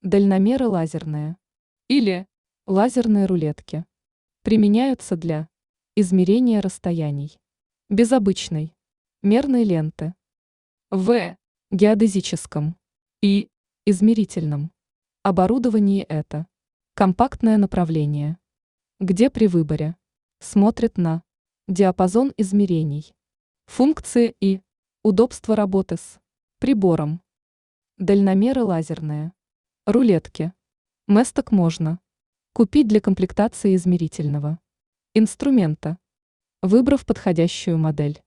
Дальномеры лазерные или лазерные рулетки применяются для измерения расстояний без обычной мерной ленты в геодезическом и измерительном оборудовании. Это компактное направление, где при выборе смотрят на диапазон измерений, функции и удобство работы с прибором. Дальномеры лазерные рулетки месток можно купить для комплектации измерительного инструмента, выбрав подходящую модель.